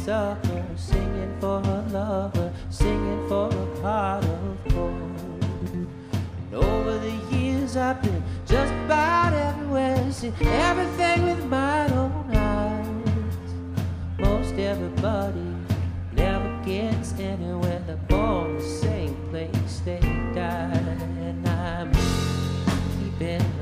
suffer, singing for a lover, singing for a heart of gold. And over the years I've been just about everywhere, seen everything with my own eyes. Most everybody never gets anywhere, they're born the same place they die. And I'm keeping